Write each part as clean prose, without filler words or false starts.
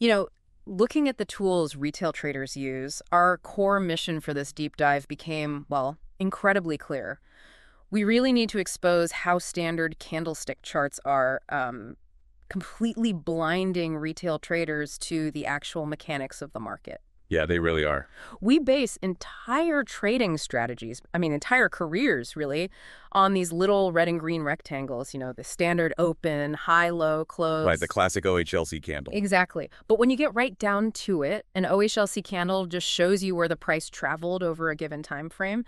You know, looking at the tools retail traders use, our core mission for this deep dive became, well, incredibly clear. We really need to expose how standard candlestick charts are completely blinding retail traders to the actual mechanics of the market. Yeah, they really are. We base entire trading strategies, I mean, entire careers, really, on these little red and green rectangles, the standard open, high, low, Right, the close. classic OHLC candle. Exactly. But when you get right down to it, an OHLC candle just shows you where the price traveled over a given time frame.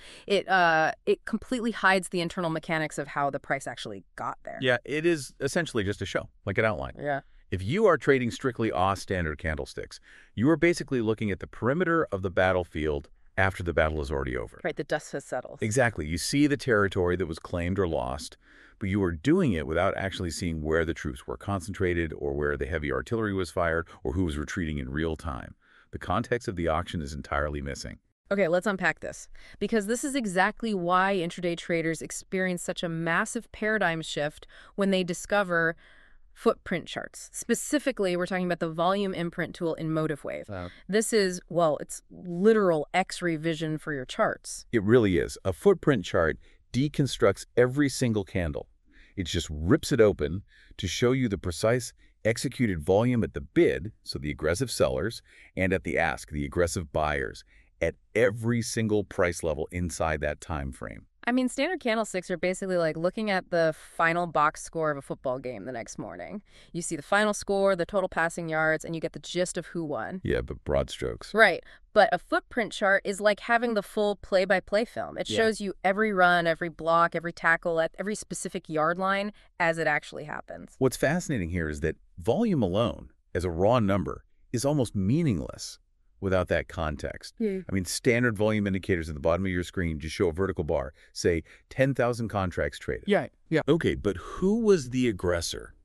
It completely hides the internal mechanics of how the price actually got there. Yeah, it is essentially just a show, like an outline. Yeah. If you are trading strictly standard candlesticks, you are basically looking at the perimeter of the battlefield after the battle is already over. Right, the dust has settled. Exactly. You see the territory that was claimed or lost, but you are doing it without actually seeing where the troops were concentrated or where the heavy artillery was fired or who was retreating in real time. The context of the auction is entirely missing. Okay, let's unpack this, because this is exactly why intraday traders experience such a massive paradigm shift when they discover footprint charts. Specifically, we're talking about the volume imprint tool in MotiveWave. This is, well, it's literal X-ray vision for your charts. It really is. A footprint chart deconstructs every single candle. It just rips it open to show you the precise executed volume at the bid, so the aggressive sellers, and at the ask, the aggressive buyers, at every single price level inside that time frame. I mean, standard candlesticks are basically like looking at the final box score of a football game the next morning. You see the final score, the total passing yards, and you get the gist of who won. Yeah, but broad strokes. Right. But a footprint chart is like having the full play-by-play film. It shows you every run, every block, every tackle at every specific yard line as it actually happens. What's fascinating here is that volume alone, as a raw number, is almost meaningless without that context. Yeah. I mean, standard volume indicators at the bottom of your screen just show a vertical bar, say 10,000 contracts traded. Yeah. Okay, but who was the aggressor?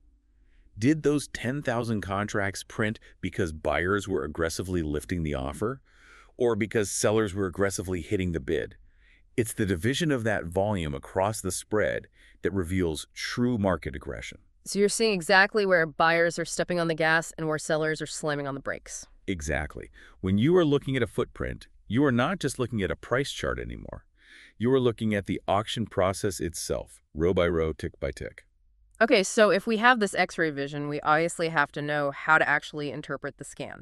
Did those 10,000 contracts print because buyers were aggressively lifting the offer, or because sellers were aggressively hitting the bid? It's the division of that volume across the spread that reveals true market aggression. So you're seeing exactly where buyers are stepping on the gas and where sellers are slamming on the brakes. Exactly. When you are looking at a footprint, you are not just looking at a price chart anymore. You are looking at the auction process itself, row by row, tick by tick. Okay, so if we have this X-ray vision, we obviously have to know how to actually interpret the scan.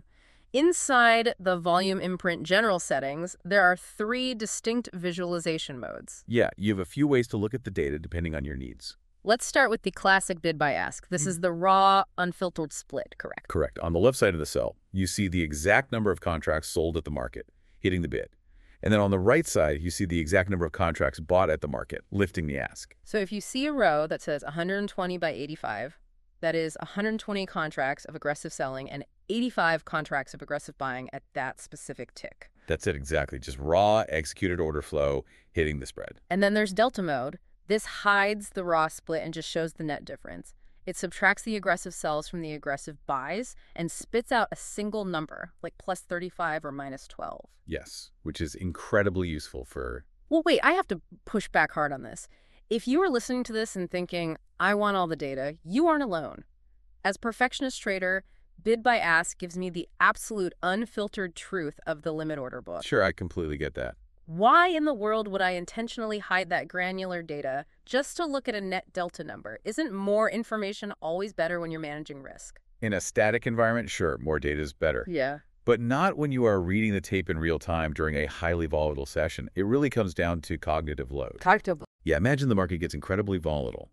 Inside the volume imprint general settings, there are 3 distinct visualization modes. Yeah, you have a few ways to look at the data depending on your needs. Let's start with the classic bid by ask. This is the raw, unfiltered split, correct? Correct. On the left side of the cell, you see the exact number of contracts sold at the market, hitting the bid. And then on the right side, you see the exact number of contracts bought at the market, lifting the ask. So if you see a row that says 120 by 85, that is 120 contracts of aggressive selling and 85 contracts of aggressive buying at that specific tick. That's it exactly. Just raw executed order flow hitting the spread. And then there's delta mode. This hides the raw split and just shows the net difference. It subtracts the aggressive sells from the aggressive buys and spits out a single number, like plus 35 or minus 12. Yes, which is incredibly useful for... Well, wait, I have to push back hard on this. If you are listening to this and thinking, I want all the data, you aren't alone. As perfectionist trader, bid by ask gives me the absolute unfiltered truth of the limit order book. Sure, I completely get that. Why in the world would I intentionally hide that granular data just to look at a net delta number? Isn't more information always better when you're managing risk? In a static environment, sure, more data is better. Yeah. But not when you are reading the tape in real time during a highly volatile session. It really comes down to cognitive load. Yeah, imagine the market gets incredibly volatile.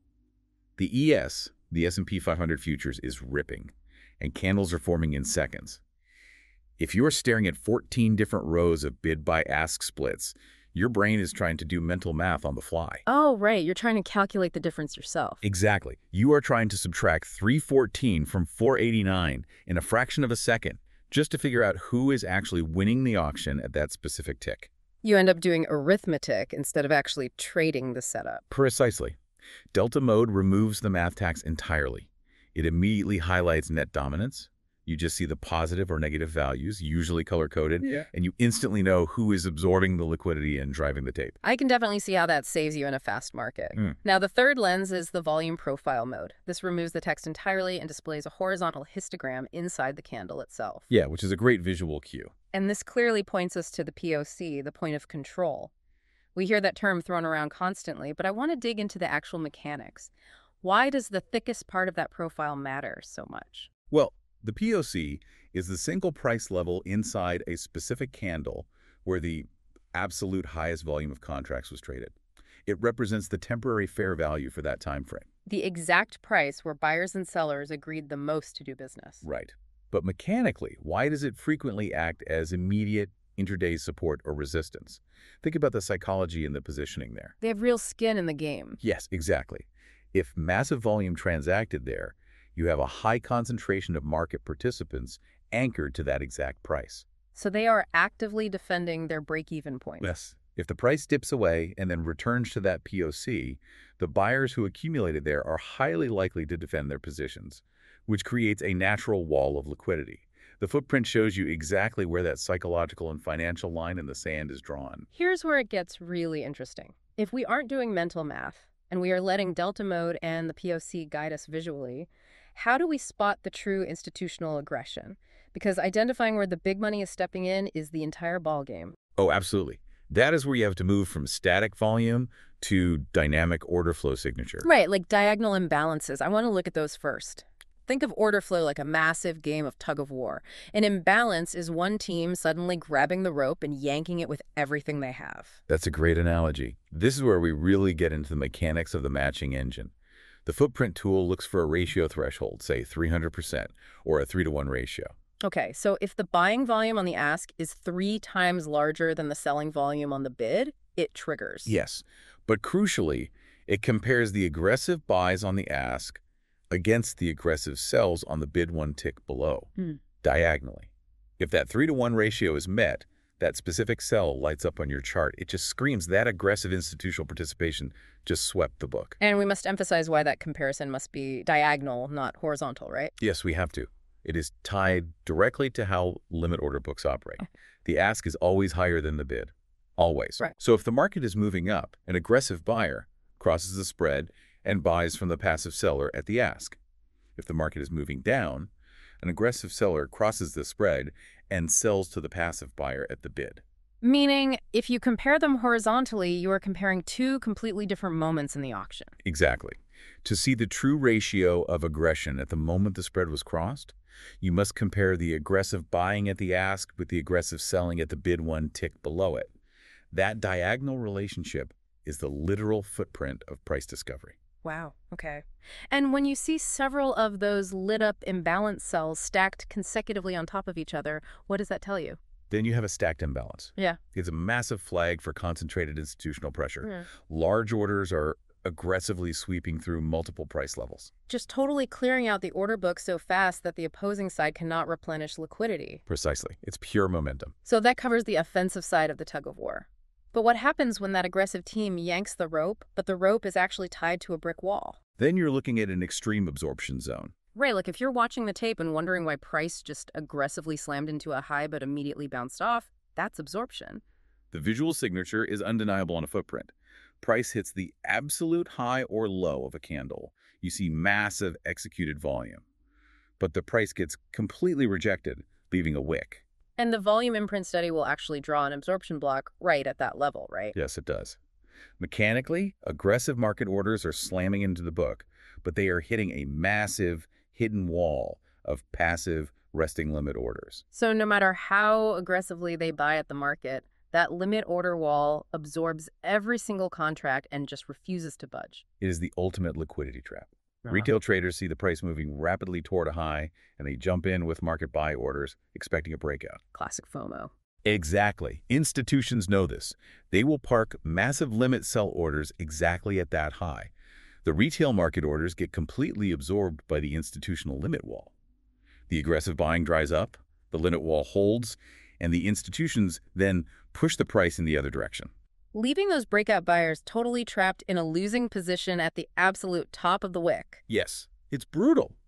The ES, the S&P 500 futures, is ripping, and candles are forming in seconds. If you are staring at 14 different rows of bid-by-ask splits, your brain is trying to do mental math on the fly. Oh, right. You're trying to calculate the difference yourself. Exactly. You are trying to subtract 314 from 489 in a fraction of a second just to figure out who is actually winning the auction at that specific tick. You end up doing arithmetic instead of actually trading the setup. Precisely. Delta mode removes the math tax entirely. It immediately highlights net dominance, You just see the positive or negative values, usually color-coded, Yeah. and you instantly know who is absorbing the liquidity and driving the tape. I can definitely see how that saves you in a fast market. Now, the third lens is the volume profile mode. This removes the text entirely and displays a horizontal histogram inside the candle itself. Yeah, which is a great visual cue. And this clearly points us to the POC, the point of control. We hear that term thrown around constantly, but I want to dig into the actual mechanics. Why does the thickest part of that profile matter so much? Well, the POC is the single price level inside a specific candle where the absolute highest volume of contracts was traded. It represents the temporary fair value for that time frame. The exact price where buyers and sellers agreed the most to do business. Right. But mechanically, why does it frequently act as immediate intraday support or resistance? Think about the psychology and the positioning there. They have real skin in the game. Yes, exactly. If massive volume transacted there, you have a high concentration of market participants anchored to that exact price. So they are actively defending their break-even point. Yes. If the price dips away and then returns to that POC, the buyers who accumulated there are highly likely to defend their positions, which creates a natural wall of liquidity. The footprint shows you exactly where that psychological and financial line in the sand is drawn. Here's where it gets really interesting. If we aren't doing mental math, and we are letting Delta Mode and the POC guide us visually, how do we spot the true institutional aggression? Because identifying where the big money is stepping in is the entire ballgame. Oh, absolutely. That is where you have to move from static volume to dynamic order flow signature. Right, like diagonal imbalances. I want to look at those first. Think of order flow like a massive game of tug of war. An imbalance is one team suddenly grabbing the rope and yanking it with everything they have. That's a great analogy. This is where we really get into the mechanics of the matching engine. The footprint tool looks for a ratio threshold, say 300%, or a 3-to-1 ratio. Okay, so if the buying volume on the ask is 3 times larger than the selling volume on the bid, it triggers. Yes, but crucially, it compares the aggressive buys on the ask against the aggressive sells on the bid one tick below, diagonally. If that 3-to-1 ratio is met, that specific cell lights up on your chart. It just screams that aggressive institutional participation just swept the book. And we must emphasize why that comparison must be diagonal, not horizontal, right? Yes, we have to. It is tied directly to how limit order books operate. The ask is always higher than the bid. Always. Right. So if the market is moving up, an aggressive buyer crosses the spread and buys from the passive seller at the ask. If the market is moving down, an aggressive seller crosses the spread and sells to the passive buyer at the bid. Meaning, if you compare them horizontally, you are comparing 2 completely different moments in the auction. Exactly. To see the true ratio of aggression at the moment the spread was crossed, you must compare the aggressive buying at the ask with the aggressive selling at the bid one tick below it. That diagonal relationship is the literal footprint of price discovery. Wow, okay. And when you see several of those lit-up imbalance cells stacked consecutively on top of each other, what does that tell you? Then you have a stacked imbalance. Yeah. It's a massive flag for concentrated institutional pressure. Large orders are aggressively sweeping through multiple price levels. Just totally clearing out the order book so fast that the opposing side cannot replenish liquidity. Precisely. It's pure momentum. So that covers the offensive side of the tug of war. But what happens when that aggressive team yanks the rope, but the rope is actually tied to a brick wall? Then you're looking at an extreme absorption zone. Right, like if you're watching the tape and wondering why price just aggressively slammed into a high but immediately bounced off, that's absorption. The visual signature is undeniable on a footprint. Price hits the absolute high or low of a candle. You see massive executed volume. But the price gets completely rejected, leaving a wick. And the volume imprint study will actually draw an absorption block right at that level, right? Yes, it does. Mechanically, aggressive market orders are slamming into the book, but they are hitting a massive hidden wall of passive resting limit orders. So no matter how aggressively they buy at the market, that limit order wall absorbs every single contract and just refuses to budge. It is the ultimate liquidity trap. Retail traders see the price moving rapidly toward a high, and they jump in with market buy orders, expecting a breakout. Classic FOMO. Exactly. Institutions know this. They will park massive limit sell orders exactly at that high. The retail market orders get completely absorbed by the institutional limit wall. The aggressive buying dries up, the limit wall holds, and the institutions then push the price in the other direction. Leaving those breakout buyers totally trapped in a losing position at the absolute top of the wick. Yes, it's brutal.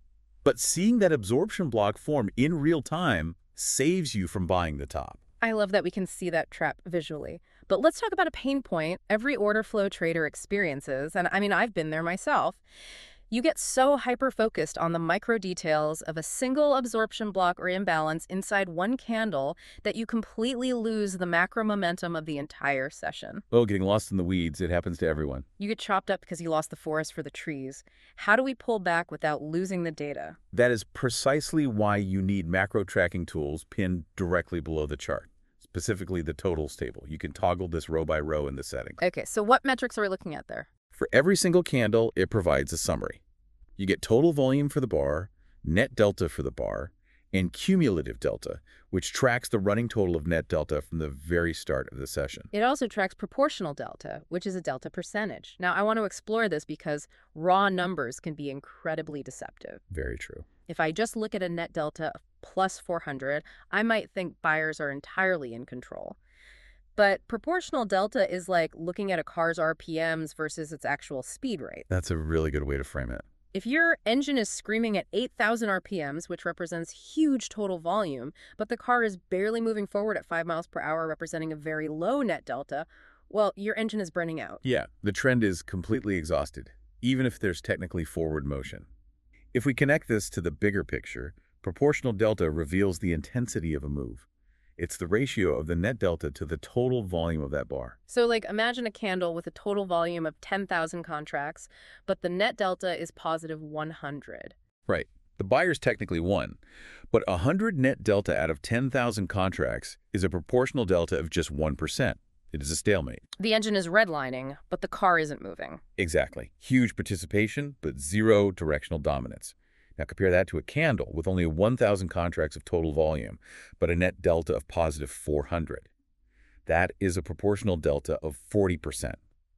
But seeing that absorption block form in real time saves you from buying the top. I love that we can see that trap visually. But let's talk about a pain point every order flow trader experiences, and I mean, I've been there myself. You get so hyper-focused on the micro details of a single absorption block or imbalance inside one candle that you completely lose the macro momentum of the entire session. Oh, getting lost in the weeds, it happens to everyone. You get chopped up because you lost the forest for the trees. How do we pull back without losing the data? That is precisely why you need macro tracking tools pinned directly below the chart, specifically the totals table. You can toggle this row by row in the settings. Okay, so what metrics are we looking at there? For every single candle, it provides a summary. You get total volume for the bar, net delta for the bar, and cumulative delta, which tracks the running total of net delta from the very start of the session. It also tracks proportional delta, which is a delta percentage. Now, I want to explore this because raw numbers can be incredibly deceptive. Very true. If I just look at a net delta of plus 400, I might think buyers are entirely in control. But proportional delta is like looking at a car's RPMs versus its actual speed rate. That's a really good way to frame it. If your engine is screaming at 8,000 RPMs, which represents huge total volume, but the car is barely moving forward at 5 miles per hour, representing a very low net delta, well, your engine is burning out. Yeah, the trend is completely exhausted, even if there's technically forward motion. If we connect this to the bigger picture, proportional delta reveals the intensity of a move. It's the ratio of the net delta to the total volume of that bar. So, like, imagine a candle with a total volume of 10,000 contracts, but the net delta is positive 100. Right. The buyer's technically won, but 100 net delta out of 10,000 contracts is a proportional delta of just 1%. It is a stalemate. The engine is redlining, but the car isn't moving. Exactly. Huge participation, but zero directional dominance. Now compare that to a candle with only 1,000 contracts of total volume, but a net delta of positive 400. That is a proportional delta of 40%.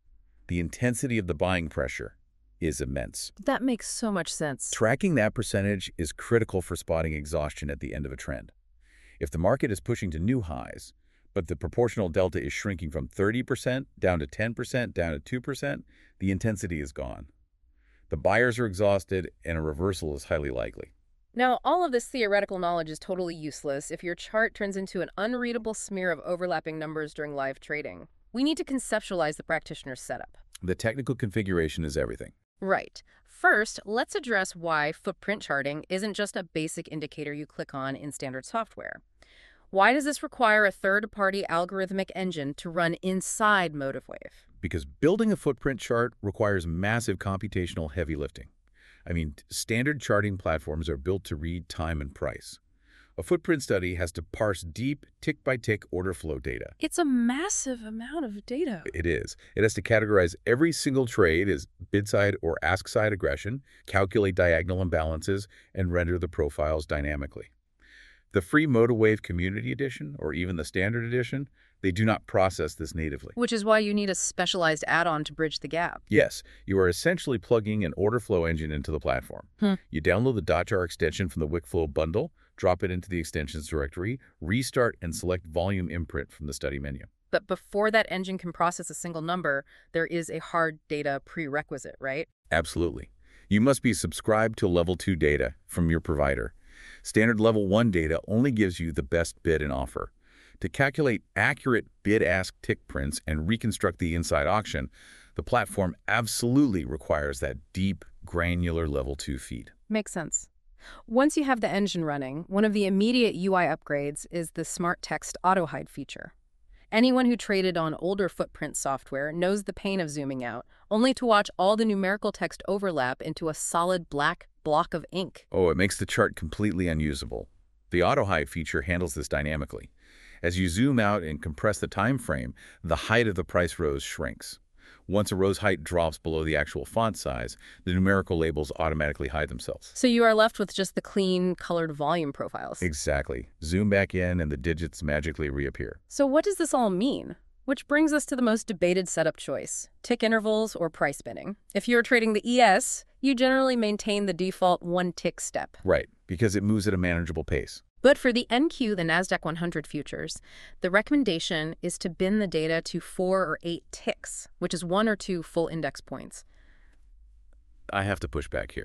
The intensity of the buying pressure is immense. That makes so much sense. Tracking that percentage is critical for spotting exhaustion at the end of a trend. If the market is pushing to new highs, but the proportional delta is shrinking from 30% down to 10%, down to 2%, the intensity is gone. The buyers are exhausted, and a reversal is highly likely. Now, all of this theoretical knowledge is totally useless if your chart turns into an unreadable smear of overlapping numbers during live trading. We need to conceptualize the practitioner's setup. The technical configuration is everything. Right. First, let's address why footprint charting isn't just a basic indicator you click on in standard software. Why does this require a third-party algorithmic engine to run inside MotiveWave? Because building a footprint chart requires massive computational heavy lifting. I mean, standard charting platforms are built to read time and price. A footprint study has to parse deep, tick-by-tick order flow data. It's a massive amount of data. It is. It has to categorize every single trade as bid-side or ask-side aggression, calculate diagonal imbalances, and render the profiles dynamically. The free MotiveWave Community Edition, or even the Standard Edition, they do not process this natively. Which is why you need a specialized add-on to bridge the gap. Yes, you are essentially plugging an order flow engine into the platform. You download the .jar extension from the Wickflow bundle, drop it into the extensions directory, restart, and select volume imprint from the study menu. But before that engine can process a single number, there is a hard data prerequisite, right? Absolutely. You must be subscribed to Level 2 data from your provider. Standard Level 1 data only gives you the best bid and offer. To calculate accurate bid-ask tick prints and reconstruct the inside auction, the platform absolutely requires that deep, granular Level 2 feed. Makes sense. Once you have the engine running, one of the immediate UI upgrades is the Smart Text Auto-Hide feature. Anyone who traded on older footprint software knows the pain of zooming out, only to watch all the numerical text overlap into a solid black block of ink. Oh, it makes the chart completely unusable. The auto-hide feature handles this dynamically. As you zoom out and compress the time frame, the height of the price rows shrinks. Once a row's height drops below the actual font size, the numerical labels automatically hide themselves. So you are left with just the clean, colored volume profiles. Exactly. Zoom back in and the digits magically reappear. So what does this all mean? Which brings us to the most debated setup choice, tick intervals or price binning. If you're trading the ES, you generally maintain the default one tick step. Right, because it moves at a manageable pace. But for the NQ, the NASDAQ 100 futures, the recommendation is to bin the data to 4 or 8 ticks, which is 1 or 2 full index points. I have to push back here.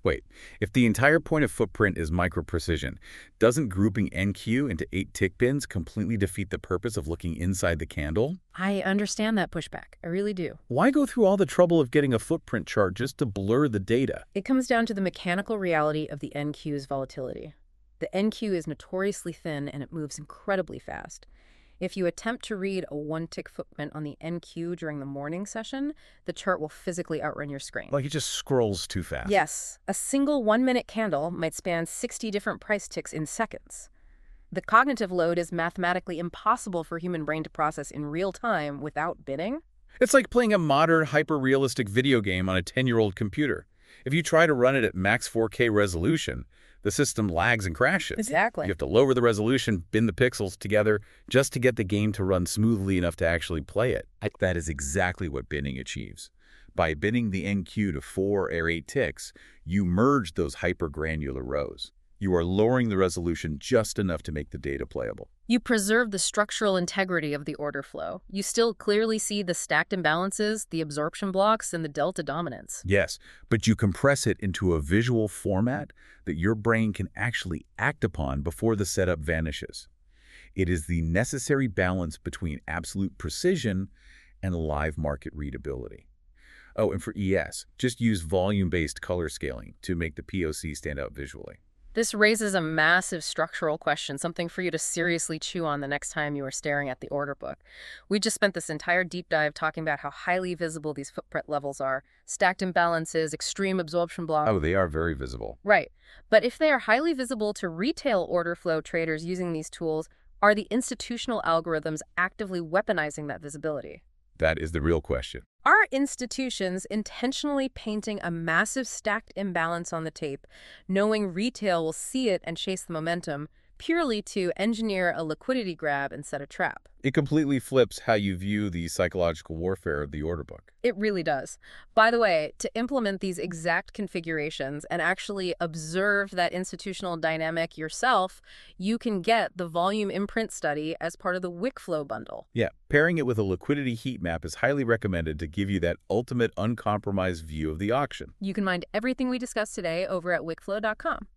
Wait, if the entire point of footprint is micro-precision, doesn't grouping NQ into 8 tick pins completely defeat the purpose of looking inside the candle? I understand that pushback. I really do. Why go through all the trouble of getting a footprint chart just to blur the data? It comes down to the mechanical reality of the NQ's volatility. The NQ is notoriously thin and it moves incredibly fast. If you attempt to read a 1-tick footprint on the NQ during the morning session, the chart will physically outrun your screen. Like it just scrolls too fast. Yes, a single 1-minute candle might span 60 different price ticks in seconds. The cognitive load is mathematically impossible for human brain to process in real time without binning. It's like playing a modern, hyper-realistic video game on a 10-year-old computer. If you try to run it at max 4K resolution, the system lags and crashes. Exactly. You have to lower the resolution, bin the pixels together, just to get the game to run smoothly enough to actually play it. That is exactly what binning achieves. By binning the NQ to 4 or 8 ticks, you merge those hyper-granular rows. You are lowering the resolution just enough to make the data playable. You preserve the structural integrity of the order flow. You still clearly see the stacked imbalances, the absorption blocks, and the delta dominance. Yes, but you compress it into a visual format that your brain can actually act upon before the setup vanishes. It is the necessary balance between absolute precision and live market readability. Oh, and for ES, just use volume-based color scaling to make the POC stand out visually. This raises a massive structural question, something for you to seriously chew on the next time you are staring at the order book. We just spent this entire deep dive talking about how highly visible these footprint levels are, stacked imbalances, extreme absorption blocks. Oh, they are very visible. Right. But if they are highly visible to retail order flow traders using these tools, are the institutional algorithms actively weaponizing that visibility? That is the real question. Are institutions intentionally painting a massive stacked imbalance on the tape, knowing retail will see it and chase the momentum, purely to engineer a liquidity grab and set a trap? It completely flips how you view the psychological warfare of the order book. It really does. By the way, to implement these exact configurations and actually observe that institutional dynamic yourself, you can get the volume imprint study as part of the Wickflow bundle. Yeah, pairing it with a liquidity heat map is highly recommended to give you that ultimate uncompromised view of the auction. You can find everything we discussed today over at wickflow.com.